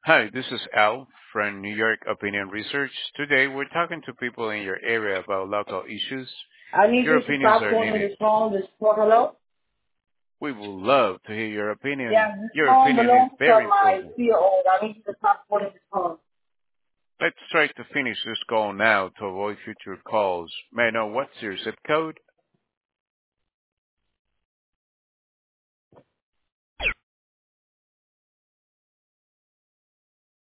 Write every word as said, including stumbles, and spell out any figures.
Hi, this is Al from New York Opinion Research. Today we're talking to people in your area about local issues. I need Your you to opinions stop are calling needed. this phone, this phone, hello? We would love to hear your opinion. Yeah, this Your phone opinion is belongs to very my important. C E O. I need you to stop calling this phone. Let's try to finish this call now to avoid future calls. May I know what's your zip code?